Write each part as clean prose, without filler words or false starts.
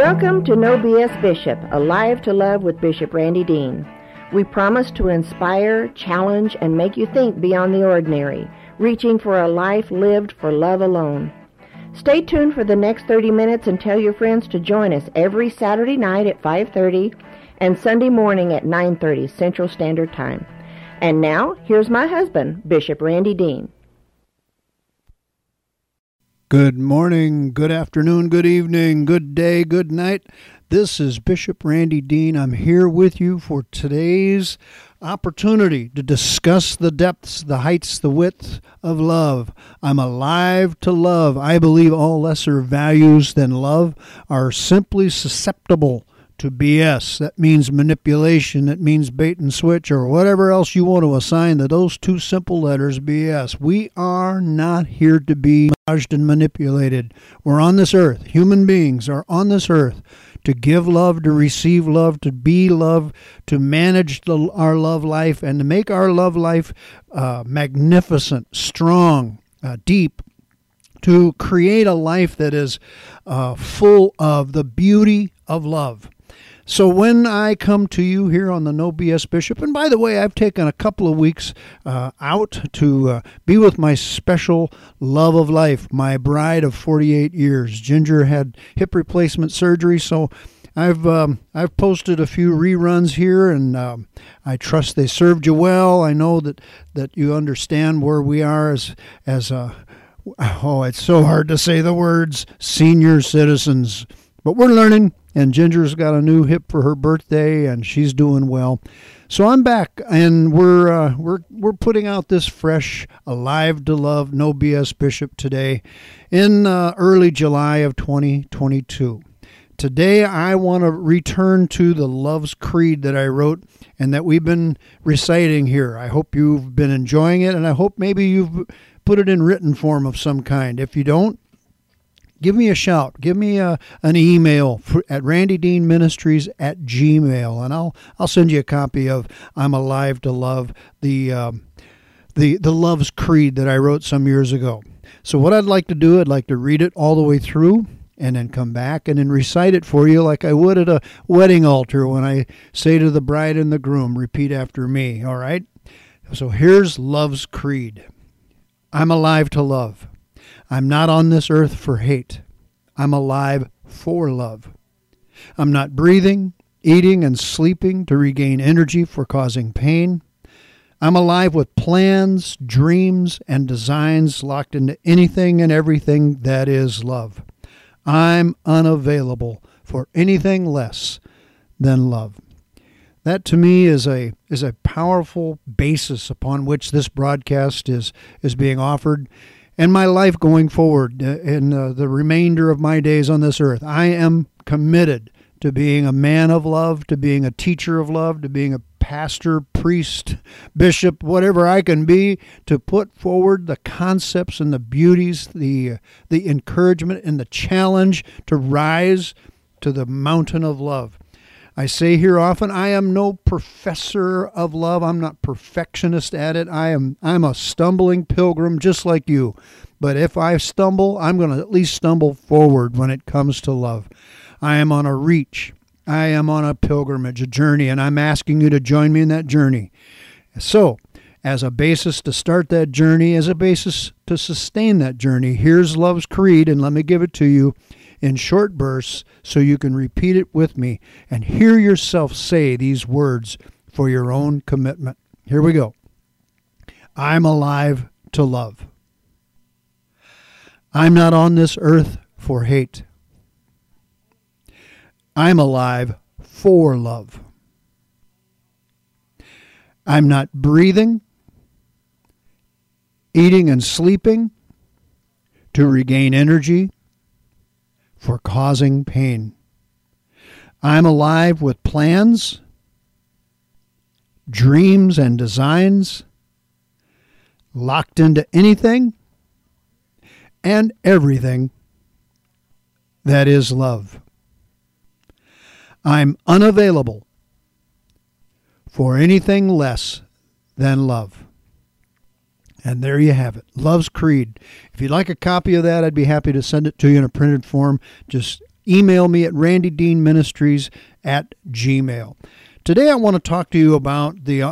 Welcome to No BS Bishop, Alive to Love with Bishop Randy Dean. We promise to inspire, challenge, and make you think beyond the ordinary, reaching for a life lived for love alone. Stay tuned for the next 30 minutes and tell your friends to join us every Saturday night at 5:30 and Sunday morning at 9:30 Central Standard Time. And now, here's my husband, Bishop Randy Dean. Good morning, good afternoon, good evening, good day, good night. This is Bishop Randy Dean. I'm here with you for today's opportunity to discuss the depths, the heights, the width of love. I'm alive to love. I believe all lesser values than love are simply susceptible to BS. That means manipulation. That means bait and switch, or whatever else you want to assign to those two simple letters, BS. We are not here to be massaged and manipulated. We're on this earth. Human beings are on this earth to give love, to receive love, to be love, to manage our love life, and to make our love life magnificent, strong, deep, to create a life that is full of the beauty of love. So when I come to you here on the No BS Bishop, and by the way, I've taken a couple of weeks out to be with my special love of life, my bride of 48 years. Ginger had hip replacement surgery, so I've posted a few reruns here, and I trust they served you well. I know that you understand where we are as it's so hard to say the words, senior citizens. But we're learning, and Ginger's got a new hip for her birthday, and she's doing well. So I'm back, and we're putting out this fresh, Alive to Love, No BS Bishop today in early July of 2022. Today I want to return to the Love's Creed that I wrote and that we've been reciting here. I hope you've been enjoying it, and I hope maybe you've put it in written form of some kind. If you don't, give me a shout. Give me an email at randydeanministries@gmail, and I'll send you a copy of I'm Alive to Love, the Love's Creed that I wrote some years ago. So what I'd like to do, I'd like to read it all the way through and then come back and then recite it for you like I would at a wedding altar when I say to the bride and the groom, repeat after me, all right? So here's Love's Creed. I'm alive to love. I'm not on this earth for hate. I'm alive for love. I'm not breathing, eating, and sleeping to regain energy for causing pain. I'm alive with plans, dreams, and designs locked into anything and everything that is love. I'm unavailable for anything less than love. That to me is a powerful basis upon which this broadcast is being offered. And my life going forward in the remainder of my days on this earth, I am committed to being a man of love, to being a teacher of love, to being a pastor, priest, bishop, whatever I can be, to put forward the concepts and the beauties, the encouragement and the challenge to rise to the mountain of love. I say here often, I am no professor of love. I'm not perfectionist at it. I'm a stumbling pilgrim just like you. But if I stumble, I'm going to at least stumble forward when it comes to love. I am on a reach. I am on a pilgrimage, a journey, and I'm asking you to join me in that journey. So, as a basis to start that journey, as a basis to sustain that journey, here's Love's Creed, and let me give it to you in short bursts so you can repeat it with me and hear yourself say these words for your own commitment. Here we go. I'm alive to love. I'm not on this earth for hate. I'm alive for love. I'm not breathing, eating, and sleeping to regain energy for causing pain. I'm alive with plans, dreams, and designs locked into anything and everything that is love. I'm unavailable for anything less than love. And there you have it, Love's Creed. If you'd like a copy of that, I'd be happy to send it to you in a printed form. Just email me at randydeanministries@gmail. Today I want to talk to you about that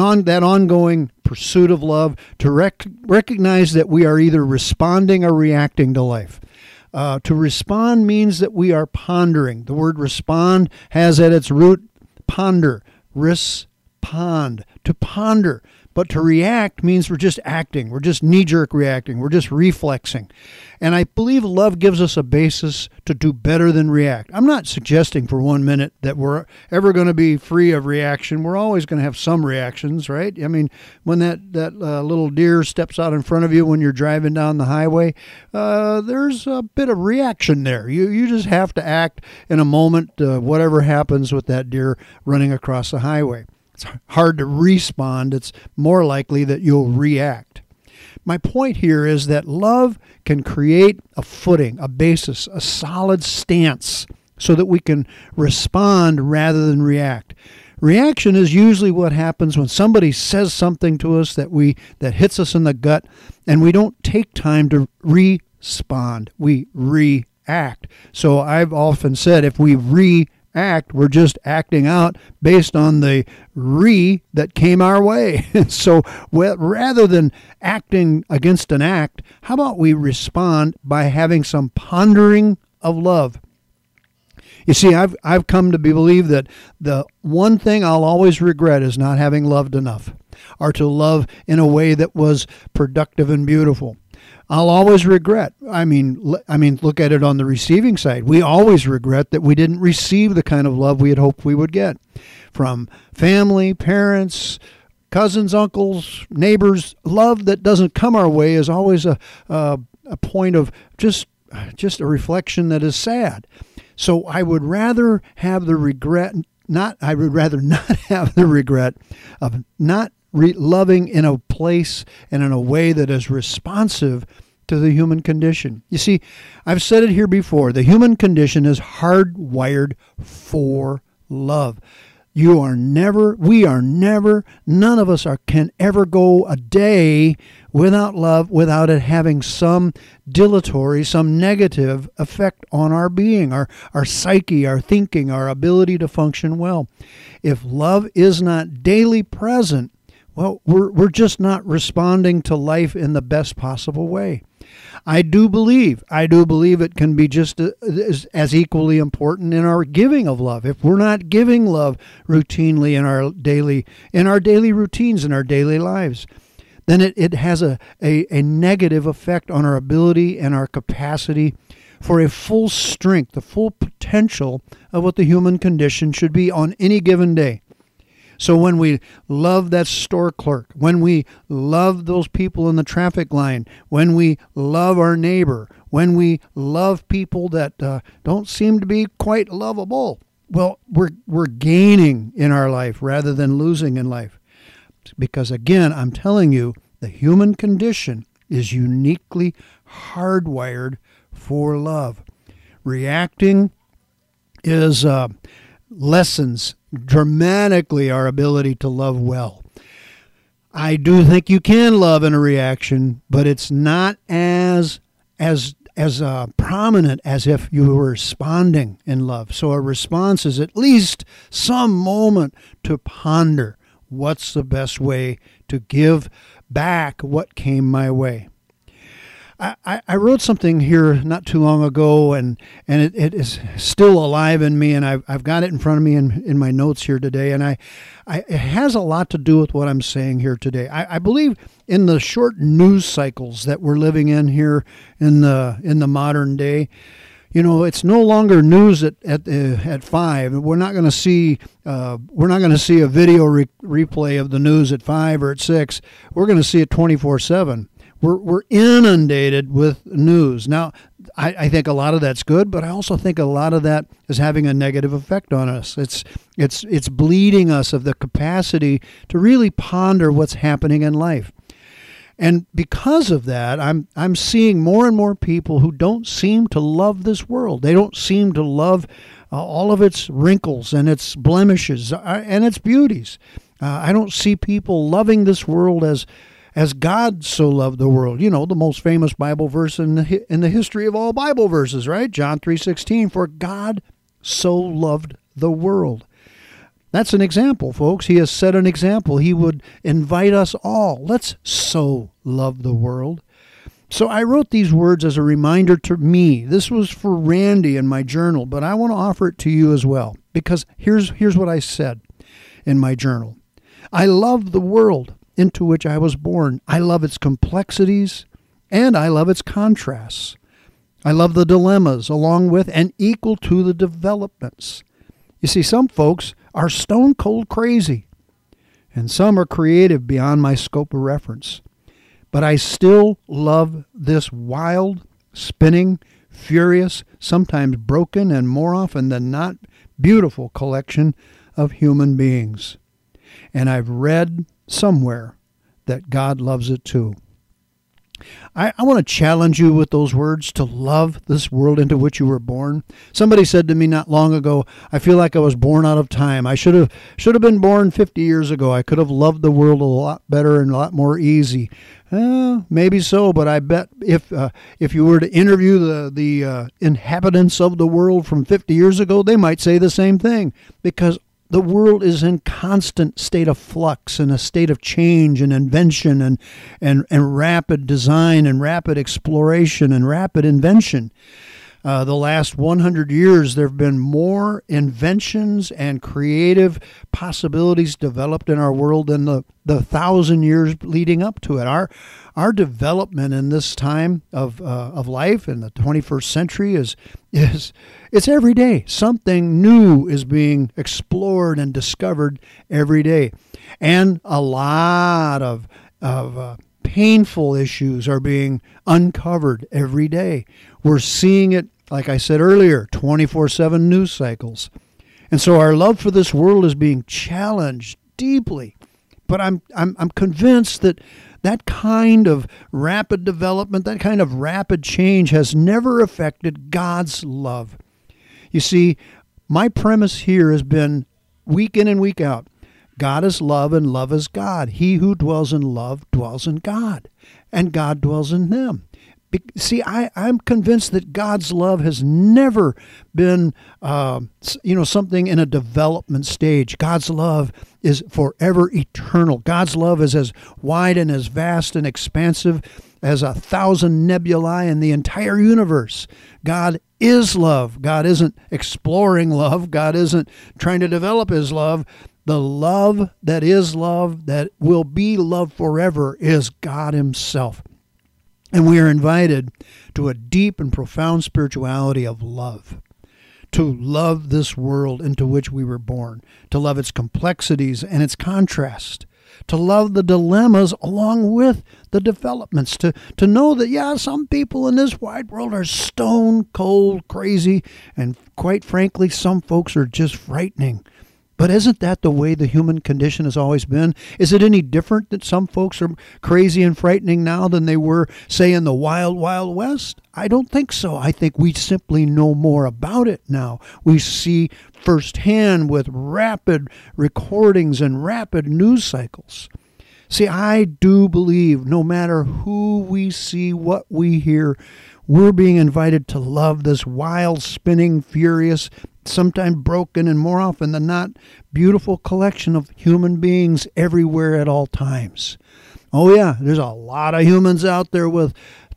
ongoing pursuit of love, to recognize that we are either responding or reacting to life. To respond means that we are pondering. The word respond has at its root ponder, respond, to ponder. But to react means we're just acting. We're just knee-jerk reacting. We're just reflexing. And I believe love gives us a basis to do better than react. I'm not suggesting for 1 minute that we're ever going to be free of reaction. We're always going to have some reactions, right? I mean, when that little deer steps out in front of you when you're driving down the highway, there's a bit of reaction there. You just have to act in a moment, whatever happens with that deer running across the highway. It's hard to respond. It's more likely that you'll react. My point here is that love can create a footing, a basis, a solid stance so that we can respond rather than react. Reaction is usually what happens when somebody says something to us that hits us in the gut, and we don't take time to respond. We react. So I've often said if we react, we're just acting out based on the that came our way. So rather than acting against an act, how about we respond by having some pondering of love? You see, I've come to believe that the one thing I'll always regret is not having loved enough, or to love in a way that was productive and beautiful. I'll always regret. I mean, look at it on the receiving side. We always regret that we didn't receive the kind of love we had hoped we would get from family, parents, cousins, uncles, neighbors. Love that doesn't come our way is always a point of just a reflection that is sad. So I would rather have the regret. I would rather not have the regret of not loving in a place and in a way that is responsive to the human condition. You see, I've said it here before, the human condition is hardwired for love. We are never, none of us can ever go a day without love, without it having some dilatory, some negative effect on our being, our psyche, our thinking, our ability to function well. If love is not daily present, well, we're just not responding to life in the best possible way. I do believe it can be just as equally important in our giving of love. If we're not giving love routinely in our daily routines, in our daily lives, then it has a negative effect on our ability and our capacity for a full strength, the full potential of what the human condition should be on any given day. So when we love that store clerk, when we love those people in the traffic line, when we love our neighbor, when we love people that don't seem to be quite lovable, well, we're gaining in our life rather than losing in life. Because again, I'm telling you, the human condition is uniquely hardwired for love. Reacting is lessens dramatically our ability to love well. I do think you can love in a reaction, but it's not as prominent as if you were responding in love. So a response is at least some moment to ponder what's the best way to give back what came my way. I wrote something here not too long ago, and it is still alive in me, and I've got it in front of me in my notes here today, and it has a lot to do with what I'm saying here today. I believe in the short news cycles that we're living in here in the modern day. You know, it's no longer news at 5. We're not going to see a video replay of the news at 5 or at 6. We're going to see it 24/7. We're inundated with news. Now, I think a lot of that's good, but I also think a lot of that is having a negative effect on us. It's bleeding us of the capacity to really ponder what's happening in life. And because of that, I'm seeing more and more people who don't seem to love this world. They don't seem to love all of its wrinkles and its blemishes and its beauties. I don't see people loving this world as As God so loved the world. You know, the most famous Bible verse in the history of all Bible verses, right? John 3:16, for God so loved the world. That's an example, folks. He has set an example. He would invite us all. Let's so love the world. So I wrote these words as a reminder to me. This was for Randy in my journal, but I want to offer it to you as well, because here's what I said in my journal. I love the world into which I was born. I love its complexities, and I love its contrasts. I love the dilemmas along with and equal to the developments. You see, some folks are stone cold crazy, and some are creative beyond my scope of reference. But I still love this wild, spinning, furious, sometimes broken, and more often than not, beautiful collection of human beings. And I've read somewhere that God loves it too. I want to challenge you with those words, to love this world into which you were born. Somebody said to me not long ago, I feel like I was born out of time. I should have been born 50 years ago. I could have loved the world a lot better and a lot more easy. Maybe so, but I bet if you were to interview the inhabitants of the world from 50 years ago, they might say the same thing, because the world is in constant state of flux and a state of change and invention and rapid design and rapid exploration and rapid invention. The last 100 years, there have been more inventions and creative possibilities developed in our world than the 1,000 years leading up to it. Our development in this time of life in the 21st century is it's every day. Something new is being explored and discovered every day, and a lot of painful issues are being uncovered every day. We're seeing it, like I said earlier, 24/7 news cycles. And so our love for this world is being challenged deeply. But I'm convinced that that kind of rapid development, that kind of rapid change has never affected God's love. You see, my premise here has been week in and week out. God is love and love is God. He who dwells in love dwells in God, and God dwells in them. See, I'm convinced that God's love has never been, something in a development stage. God's love is forever eternal. God's love is as wide and as vast and expansive as 1,000 nebulae in the entire universe. God is love. God isn't exploring love. God isn't trying to develop his love. The love that is love, that will be love forever, is God himself. And we are invited to a deep and profound spirituality of love, to love this world into which we were born, to love its complexities and its contrast, to love the dilemmas along with the developments, to know that, some people in this wide world are stone cold crazy, and quite frankly, some folks are just frightening. But isn't that the way the human condition has always been? Is it any different that some folks are crazy and frightening now than they were, say, in the wild, wild west? I don't think so. I think we simply know more about it now. We see firsthand with rapid recordings and rapid news cycles. See, I do believe no matter who we see, what we hear, we're being invited to love this wild, spinning, furious, sometimes broken, and more often than not, beautiful collection of human beings everywhere at all times. Oh yeah, there's a lot of humans out there with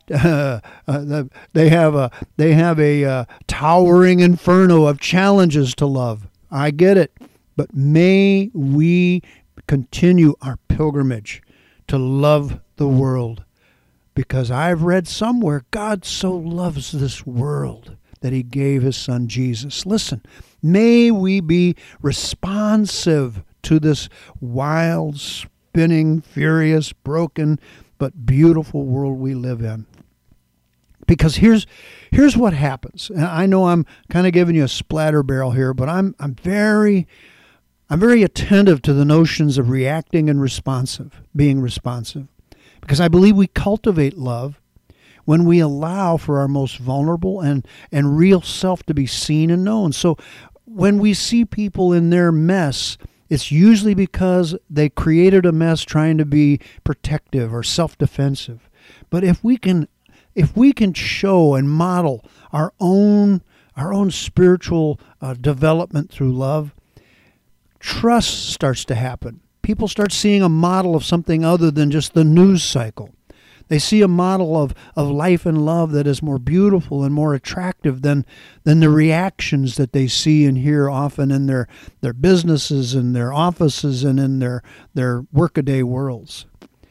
they have a towering inferno of challenges to love. I get it, but may we continue our pilgrimage to love the world, because I've read somewhere God so loves this world that he gave his son Jesus. Listen, may we be responsive to this wild, spinning, furious, broken, but beautiful world we live in. Because here's what happens. And I know I'm kind of giving you a splatter barrel here, but I'm very attentive to the notions of reacting and being responsive. Because I believe we cultivate love when we allow for our most vulnerable and real self to be seen and known. So when we see people in their mess, it's usually because they created a mess trying to be protective or self-defensive. But if we can show and model our own spiritual development through love, trust starts to happen. People start seeing a model of something other than just the news cycle. They see a model of life and love that is more beautiful and more attractive than the reactions that they see and hear often in their businesses and their offices and in their workaday worlds.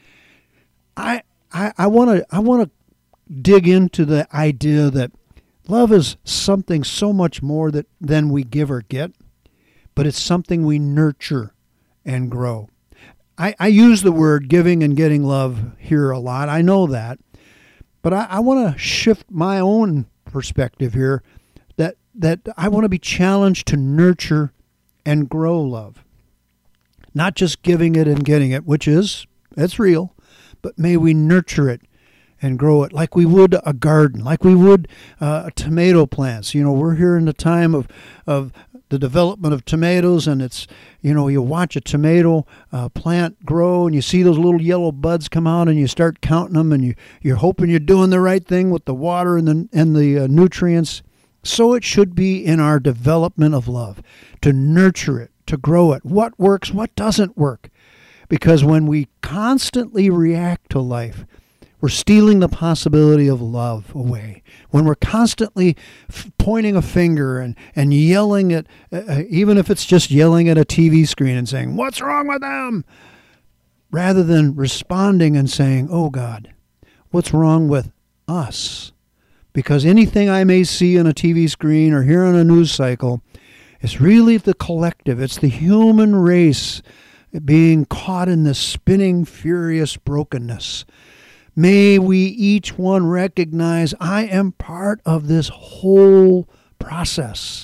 I want to dig into the idea that love is something so much more than we give or get, but it's something we nurture and grow. I use the word giving and getting love here a lot. I know that. But I want to shift my own perspective here that I want to be challenged to nurture and grow love. Not just giving it and getting it, it's real, but may we nurture it and grow it like we would a garden, like we would tomato plants. We're here in the time of the development of tomatoes, and it's, you watch a tomato plant grow, and you see those little yellow buds come out, and you start counting them, and you're hoping you're doing the right thing with the water and the nutrients. So it should be in our development of love, to nurture it, to grow it. What works, what doesn't work. Because when we constantly react to life, we're stealing the possibility of love away. When we're constantly pointing a finger and yelling at, even if it's just yelling at a TV screen and saying, "What's wrong with them?" rather than responding and saying, "Oh God, what's wrong with us?" Because anything I may see on a TV screen or hear on a news cycle is really the collective. It's the human race being caught in this spinning, furious brokenness. May we each one recognize I am part of this whole process.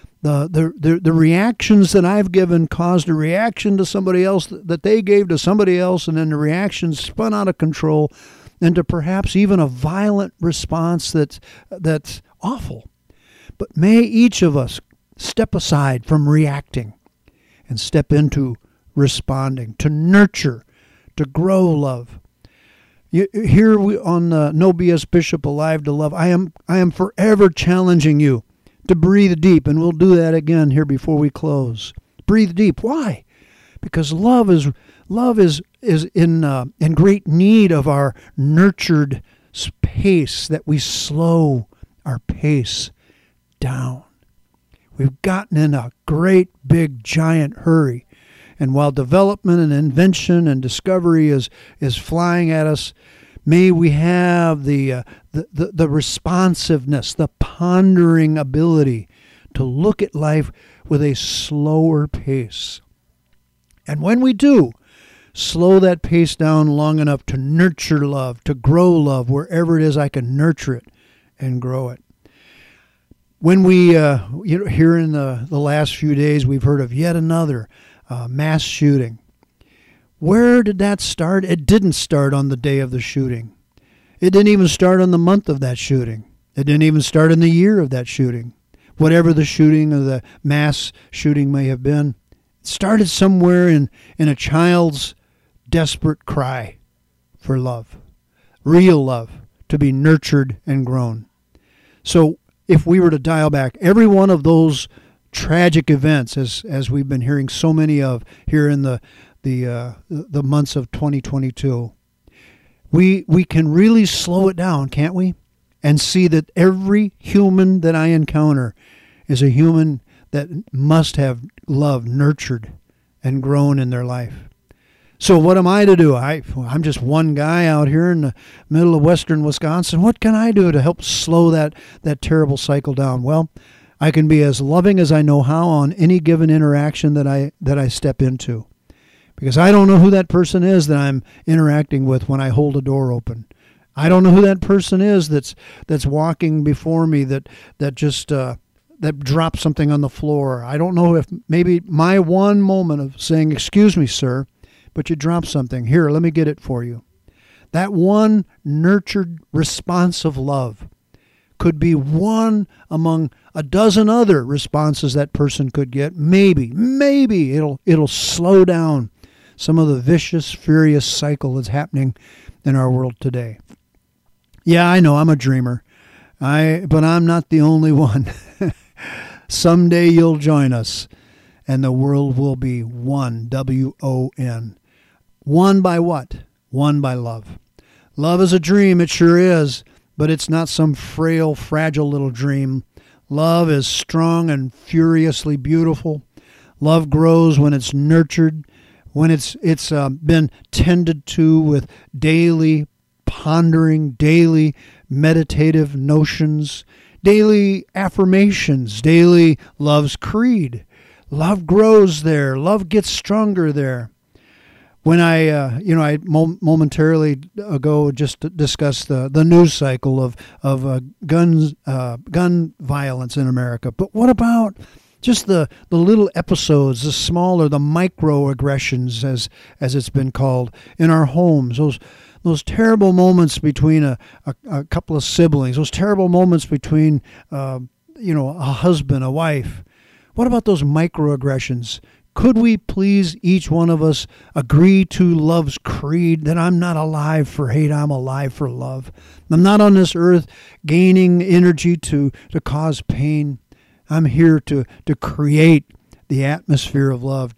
The reactions that I've given caused a reaction to somebody else that they gave to somebody else, and then the reaction spun out of control into perhaps even a violent response that's awful. But may each of us step aside from reacting and step into responding, to nurture, to grow love. Here on No BS Bishop Alive to Love, I am forever challenging you to breathe deep, and we'll do that again here before we close. Breathe deep. Why? Because love is in great need of our nurtured pace, that we slow our pace down. We've gotten in a great big giant hurry. And while development and invention and discovery is flying at us, may we have the responsiveness, the pondering ability to look at life with a slower pace. And when we do, slow that pace down long enough to nurture love, to grow love wherever it is I can nurture it and grow it. When we, here in the last few days, we've heard of yet another mass shooting. Where did that start? It didn't start on the day of the shooting. It didn't even start on the month of that shooting. It didn't even start in the year of that shooting. Whatever the shooting or the mass shooting may have been, it started somewhere in a child's desperate cry for love, real love, to be nurtured and grown. So if we were to dial back every one of those tragic events, as we've been hearing so many of here in the months of 2022, we can really slow it down, can't we? And see that every human that I encounter is a human that must have love nurtured and grown in their life. So what am I to do? I'm just one guy out here in the middle of western Wisconsin. What can I do to help slow that terrible cycle down? Well, I can be as loving as I know how on any given interaction that I step into. Because I don't know who that person is that I'm interacting with when I hold a door open. I don't know who that person is that's walking before me that dropped something on the floor. I don't know if maybe my one moment of saying, "Excuse me, sir, but you dropped something. Here, let me get it for you." That one nurtured response of love could be one among a dozen other responses that person could get. Maybe it'll slow down some of the vicious, furious cycle that's happening in our world today. Yeah, I know I'm a dreamer, but I'm not the only one. Someday you'll join us, and the world will be one, W-O-N. One by what? One by love. Love is a dream, it sure is, but it's not some frail, fragile little dream. Love is strong and furiously beautiful. Love grows when it's nurtured, when it's been tended to with daily pondering, daily meditative notions, daily affirmations, daily love's creed. Love grows there. Love gets stronger there. When I momentarily ago just discussed the news cycle of gun violence in America. But what about just the little episodes, the smaller, the microaggressions, as it's been called, in our homes? Those terrible moments between a couple of siblings. Those terrible moments between a husband, a wife. What about those microaggressions? Could we please, each one of us, agree to love's creed that I'm not alive for hate, I'm alive for love. I'm not on this earth gaining energy to cause pain. I'm here to create the atmosphere of love,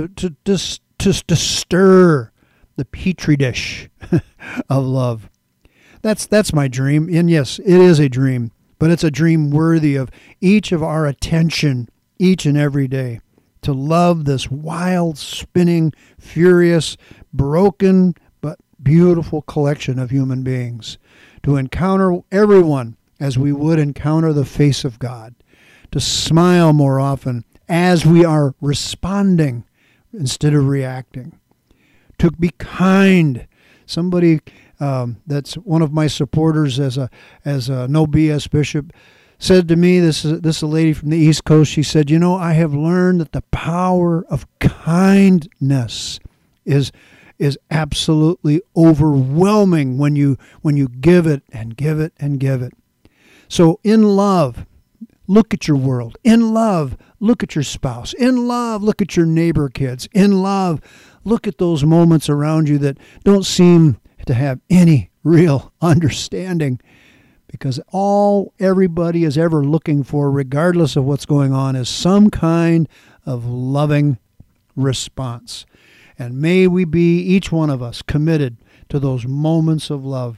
to stir the petri dish of love. That's my dream. And yes, it is a dream, but it's a dream worthy of each of our attention each and every day. To love this wild, spinning, furious, broken, but beautiful collection of human beings. To encounter everyone as we would encounter the face of God. To smile more often as we are responding instead of reacting. To be kind. Somebody that's one of my supporters as a No BS bishop said to me, this is a lady from the East Coast, she said, I have learned that the power of kindness is absolutely overwhelming when you give it and give it and give it. So in love, look at your world. In love, look at your spouse. In love, look at your neighbor kids. In love, look at those moments around you that don't seem to have any real understanding. Because all everybody is ever looking for, regardless of what's going on, is some kind of loving response. And may we be, each one of us, committed to those moments of love.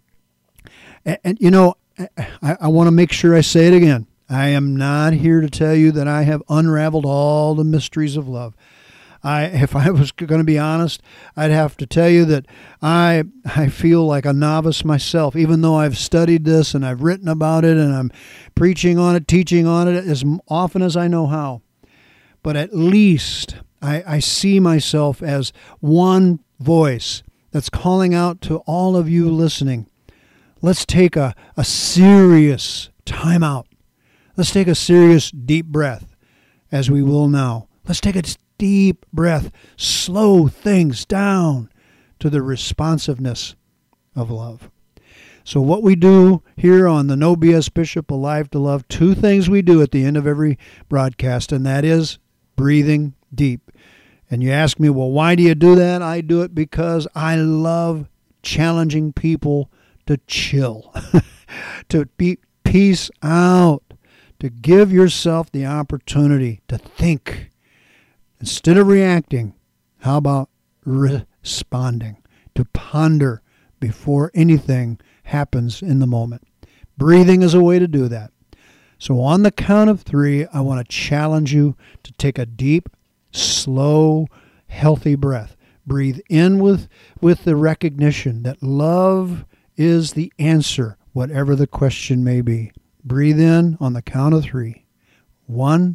And I want to make sure I say it again. I am not here to tell you that I have unraveled all the mysteries of love. If I was going to be honest, I'd have to tell you that I feel like a novice myself, even though I've studied this and I've written about it and I'm preaching on it, teaching on it as often as I know how. But at least I see myself as one voice that's calling out to all of you listening. Let's take a serious time out. Let's take a serious deep breath, as we will now. Let's take a deep breath, slow things down to the responsiveness of love. So what we do here on the No BS Bishop Alive to Love, two things we do at the end of every broadcast, and that is breathing deep. And you ask me, well, why do you do that? I do it because I love challenging people to chill, to be peace out, to give yourself the opportunity to think. Instead of reacting, how about responding? To ponder before anything happens in the moment. Breathing is a way to do that. So on the count of 3, I want to challenge you to take a deep, slow, healthy breath. Breathe in with the recognition that love is the answer, whatever the question may be. Breathe in on the count of 3. 1,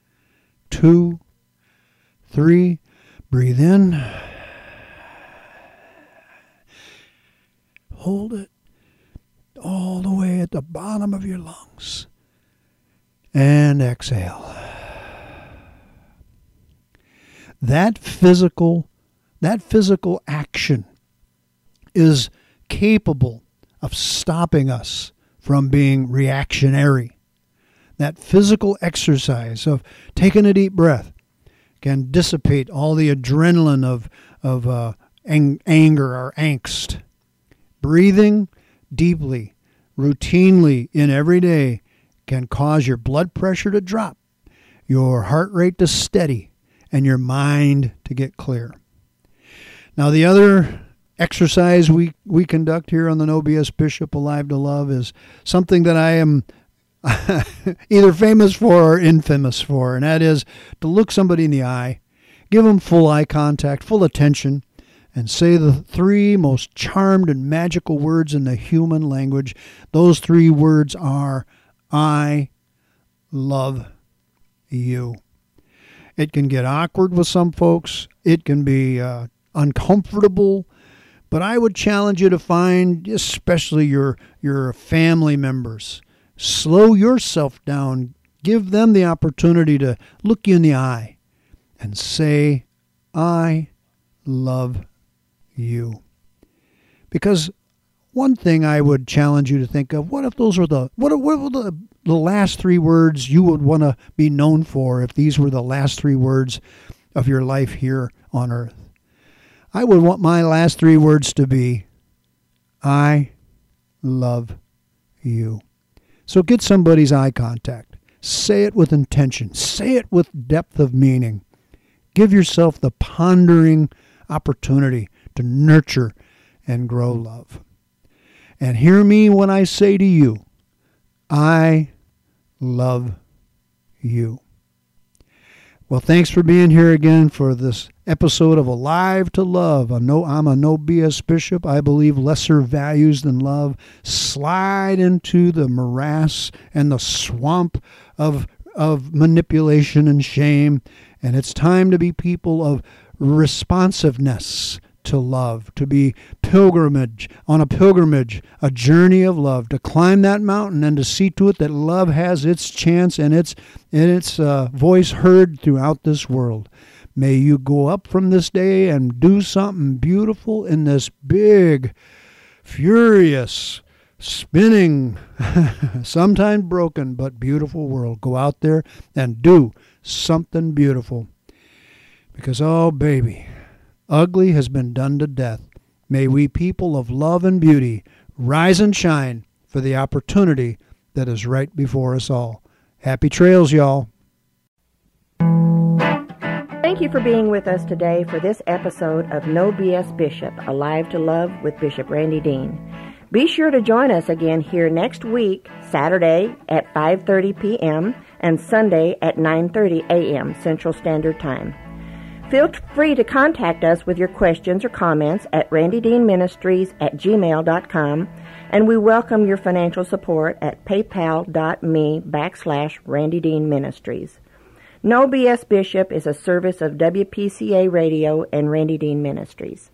2, 3. Breathe in. Hold it all the way at the bottom of your lungs. And exhale. That physical action is capable of stopping us from being reactionary. That physical exercise of taking a deep breath can dissipate all the adrenaline of anger or angst. Breathing deeply, routinely in every day can cause your blood pressure to drop, your heart rate to steady, and your mind to get clear. Now, the other exercise we conduct here on the No BS Bishop Alive to Love is something that I am either famous for or infamous for, and that is to look somebody in the eye, give them full eye contact, full attention, and say the three most charmed and magical words in the human language. Those three words are, I love you. It can get awkward with some folks. It can be uncomfortable. But I would challenge you to find, especially your family members, slow yourself down. Give them the opportunity to look you in the eye and say, I love you. Because one thing I would challenge you to think of, what if those were the last three words you would want to be known for if these were the last three words of your life here on earth? I would want my last three words to be, I love you. So get somebody's eye contact. Say it with intention. Say it with depth of meaning. Give yourself the pondering opportunity to nurture and grow love. And hear me when I say to you, I love you. Well, thanks for being here again for this episode of Alive to Love. I'm a No BS Bishop. I believe lesser values than love slide into the morass and the swamp of manipulation and shame. And it's time to be people of responsiveness to love, to be on a pilgrimage, a journey of love, to climb that mountain and to see to it that love has its chance and its voice heard throughout this world. May you go up from this day and do something beautiful in this big, furious, spinning, sometimes broken, but beautiful world. Go out there and do something beautiful. Because, oh, baby, ugly has been done to death. May we, people of love and beauty, rise and shine for the opportunity that is right before us all. Happy trails, y'all. Thank you for being with us today for this episode of No BS Bishop, Alive to Love with Bishop Randy Dean. Be sure to join us again here next week, Saturday at 5:30 p.m. and Sunday at 9:30 a.m. Central Standard Time. Feel free to contact us with your questions or comments at randydeanministries@gmail.com, and we welcome your financial support at paypal.me/randydeanministries. No BS Bishop is a service of WPCA Radio and Randy Dean Ministries.